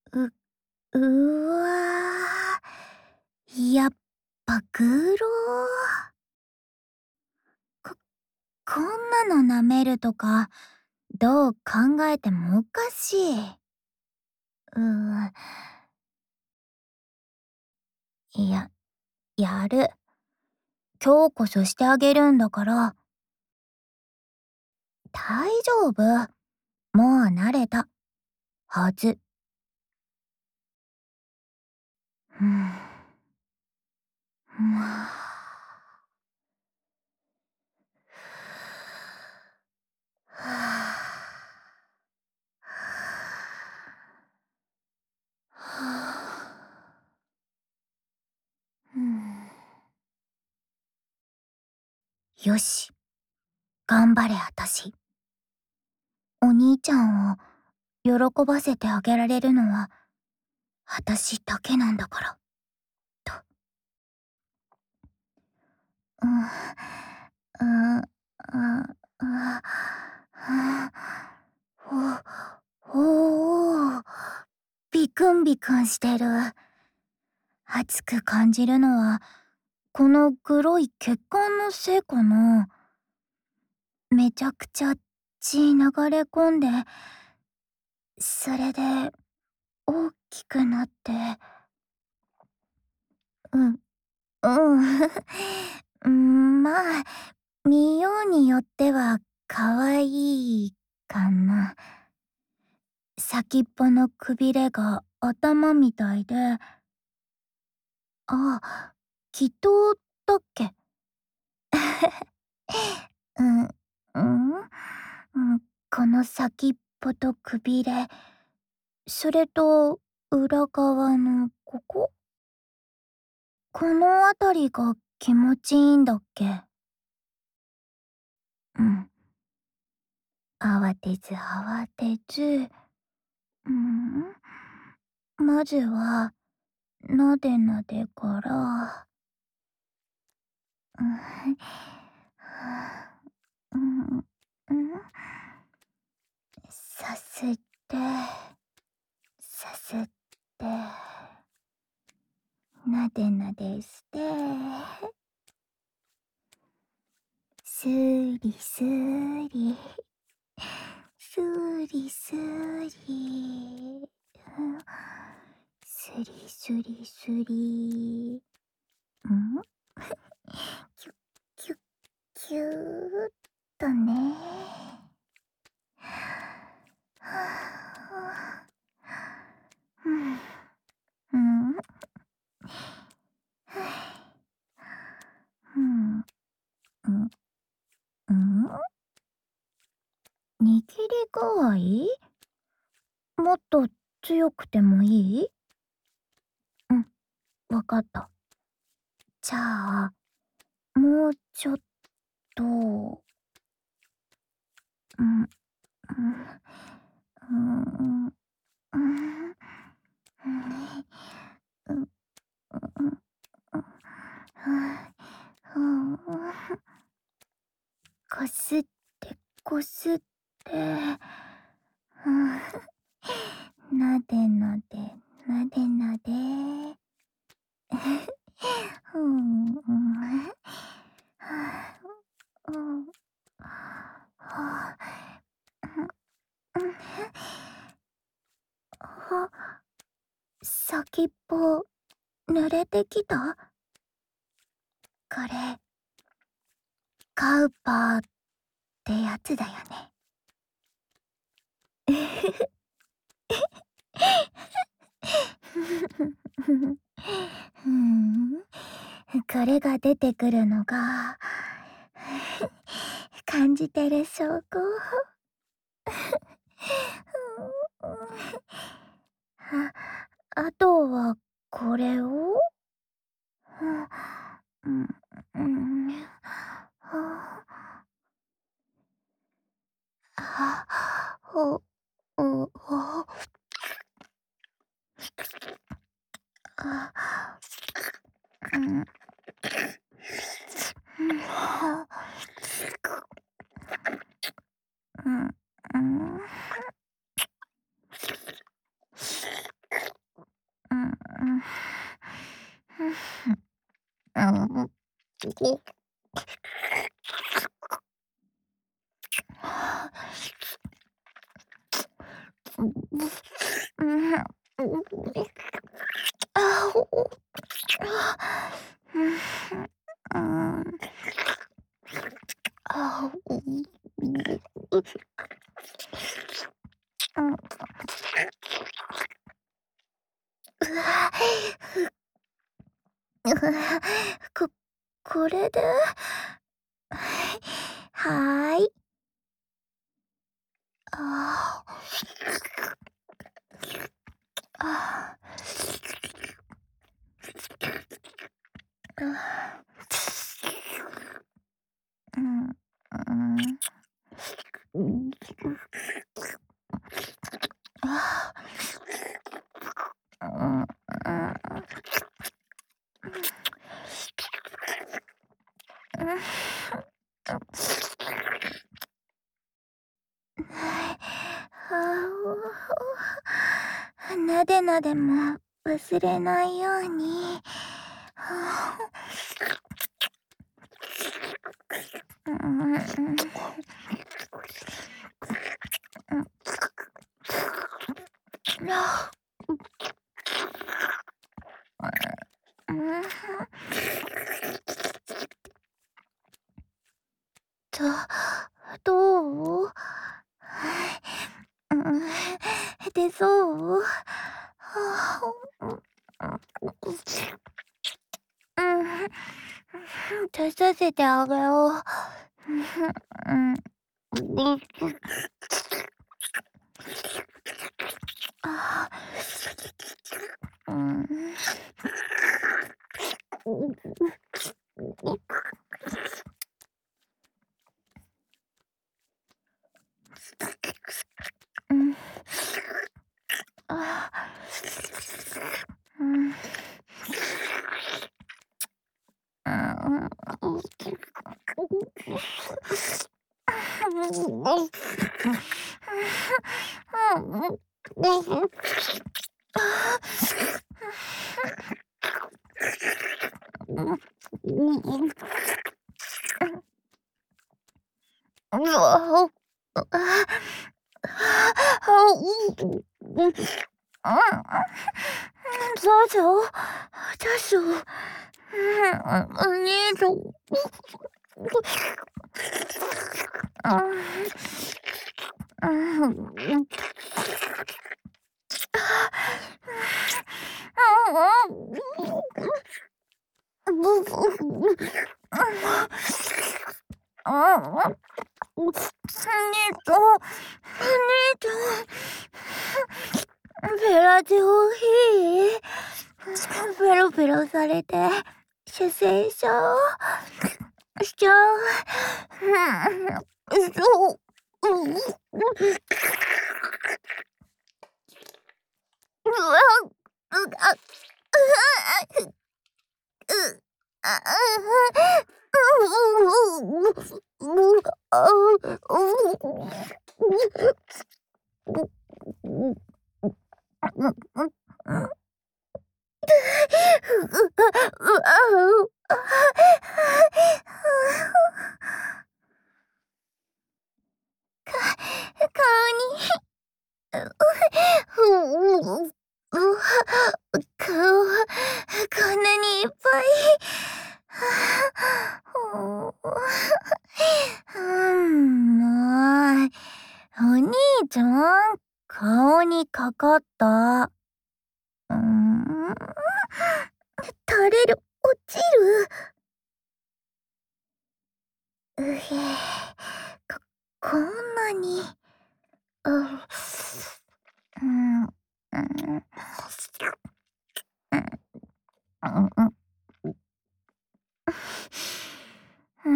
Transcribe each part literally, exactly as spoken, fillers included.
う、うわー、やっぱグロー。こ、こんなの舐めるとか、どう考えてもおかしい。うー、いや、やる。今日こそしてあげるんだから。大丈夫。もう慣れた。はず。うん。うん。はあ、うん、よし、頑張れあたし。お兄ちゃんを喜ばせてあげられるのはあたしだけなんだから。と。うん、うん、あ、あ、あ、ほ、ほー、ビクンビクンしてる。熱く感じるのはこの黒い血管のせいかな。めちゃくちゃ血流れ込んで、それで大きくなって、うん、うん、うん、まあ、見ようによっては可愛いかな。先っぽのくびれが頭みたいで、あ、祈祷だっけ。うん、うん、うん、この先っぽとくびれ、それと裏側のここ、このあたりが気持ちいいんだっけ。うん。慌てず慌てず、うん、まずはなでなでから、うん、うん、うん、さすって、さすって、なでなでして、すりすり、すりすり、うんすりすりすり、んキュッキュッキューっとね。はあ、うん、うん、うん、うん、うん、握り具合もっと強くてもいい？うん、わかった。じゃあ、もうちょっと、うん、うん、うん、うん、うん、うん、うん、こすってこすって、うん、なでなでなでなで、うん、うん、うん、はうん、あ、先っぽ濡れてきた？これカウパーってやつだよね。ふん、これが出てくるのが感じてる証拠。あ、あとはこれを、うん、うん、あ、あ、ほ、お、お、あ、うん、うん、うん、 うん。あお。うん。あお。うん。うわ。うわ、ここれではい。ああ。ああ。あ。うん、うん。うん。ああ。うん、うん。うん。あ、なでなでも忘れないように。うん、うん。あ。うん。どどう？うん、出そう？うん。出させてあげよう。うん。ああ。うん。うん。ああ。うん。うん。うわ。ああ。あ、うん。うん。どうぞ。どうぞ。うん、ねえと。うん。うん。ねと、ねと。ペラでおいしい？ペロペロされて、射精しちゃう？しちゃう？そう。うん。うわ、うあ、うわ、う、あ、う、う、あ、か顔に。うわ、顔、こんなにいっぱい。うん、もう、お兄ちゃん、顔にかかった。うーん、垂れる、落ちる。うへ、こ、こんなに。う、うん、うん、うん、うん。うん、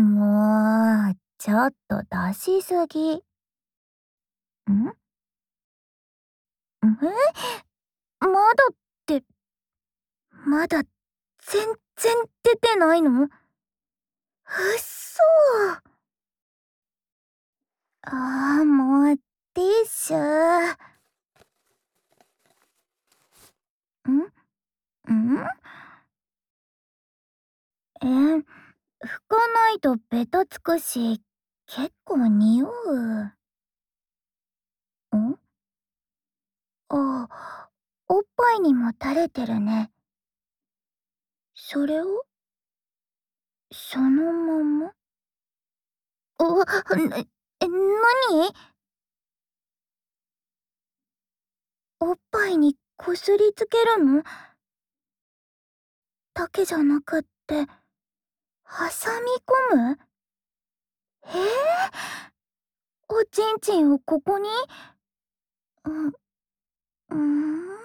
もう、ちょっと出しすぎ。ん？え？まだって、まだ全然出てないの？うっそ。ああ、もう、ティッシュ。ん？ん？え？ 拭かないとベタつくし、結構匂う。んああ、おっぱいにも垂れてるね。それをそのままうわ、なえ、なに？おっぱいにこすりつけるの？だけじゃなくって、挟み込む？ええ！おちんちんをここに？うん、うーん。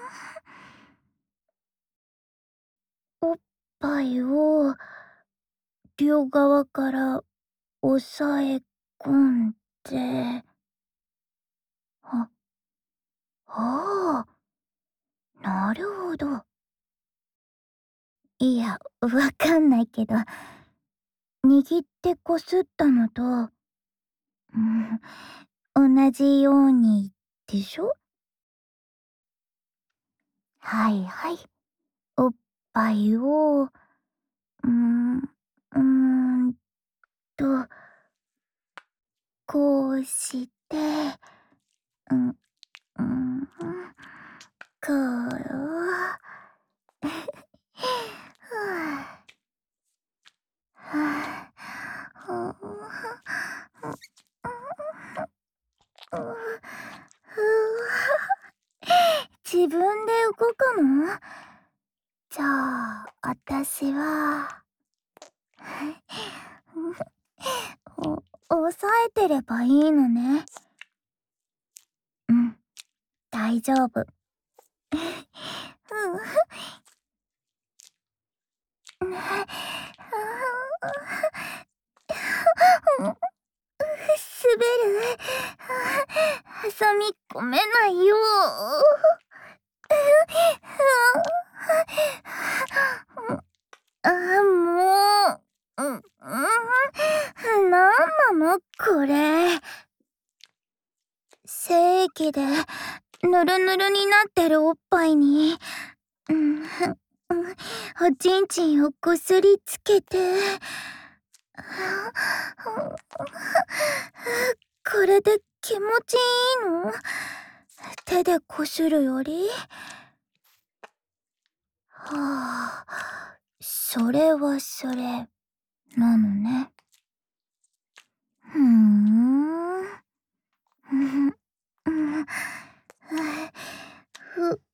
おっぱいを両側から押さえ込んで、あ、ああ、なるほど。いや、わかんないけど、握ってこすったのと、うん、同じようにでしょ？はいはい。おっぱいを、うーん、うーんと、こうして、うん、うん、こう、ふあ、はあ、ふう、ふう、ふう、自分で動くの？じゃあ、あたしは、お押さえてればいいのね。うん、大丈夫。うん。滑る。挟み込めないよ。あ、もう。うん、うん、なんなのこれ。精液でぬるぬるになってるおっぱいに、うん、おちんちんをこすりつけて、これで気持ちいいの？手でこするより？はあ、それはそれなのね。ふーん。うん、うん、ふ、う、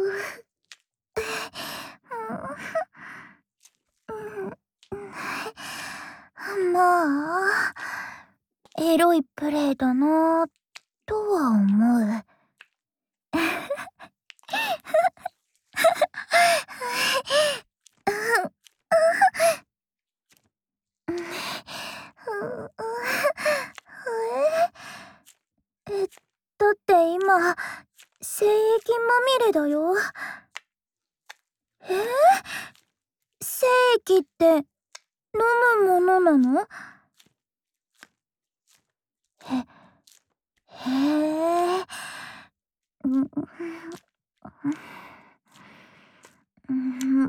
まあ、エロいプレイだなとは思う。え、だって今、精液まみれだよ。えー、精液って飲むものなの？へ、へえ。うん、うん、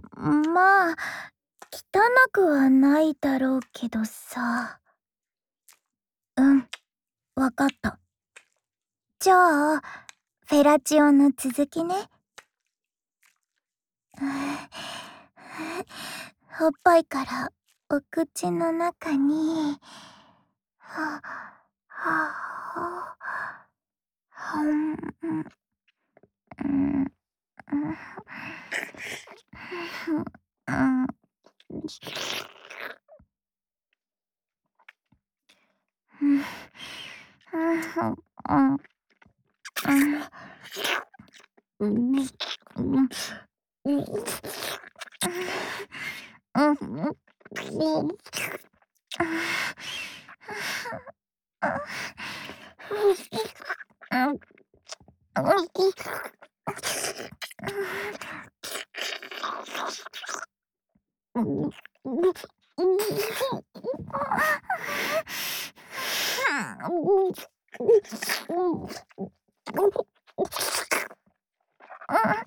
まあ、汚くはないだろうけどさ。うん、わかった。じゃあ、フェラチオの続きね。おっぱいからお口の中に、は、は、はん、うん、うん、うん、うん、うん、うん、うん、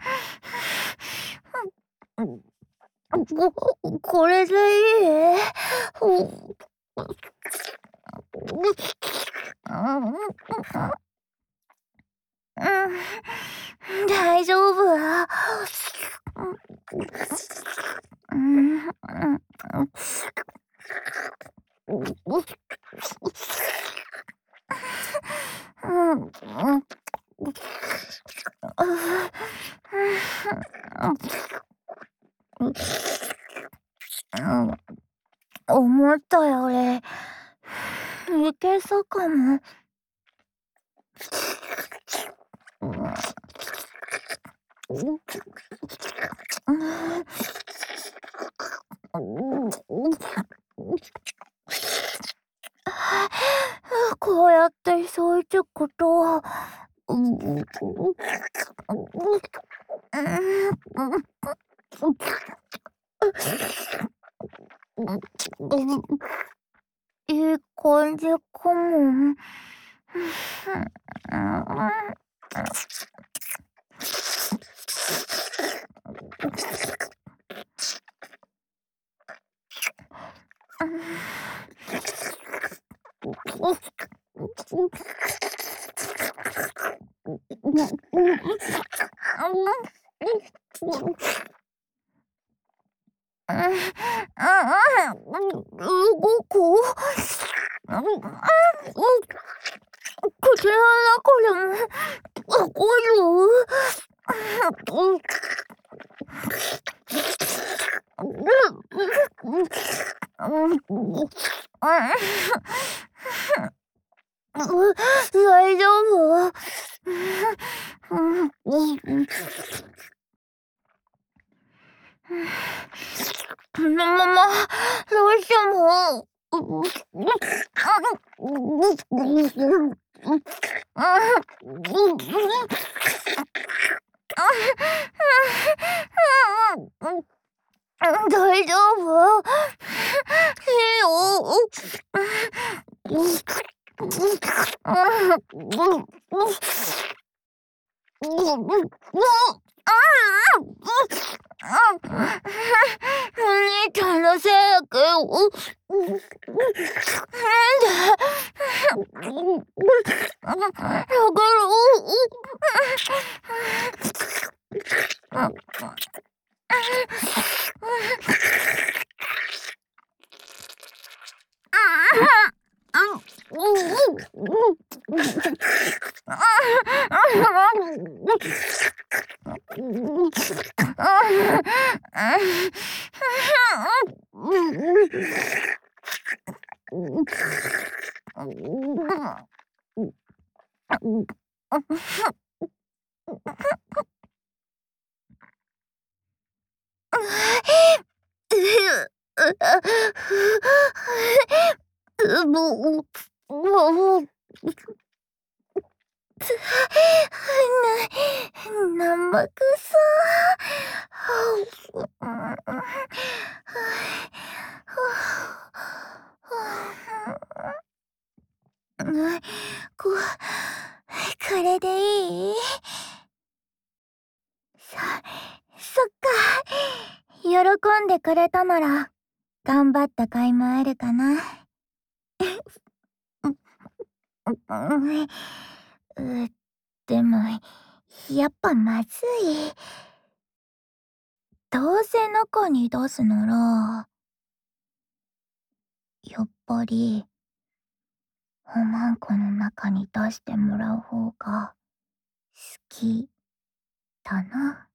ここれでいい？ 大丈夫？うん、うん。うん、うん。思ったよりいけそうかも。こうやってそういちこと、いい感じかも。動く？口の中でも動く？大丈夫？このままどうしても大丈夫？いいよ。お兄ちゃんのせいだけど、なんで？だけど、もう、もう、な生臭。ここれでいい？そそっか。喜んでくれたなら頑張った甲斐もあるかな。う、でもやっぱまずい。どうせ中に出すならやっぱりおまんこの中に出してもらう方が好きだな。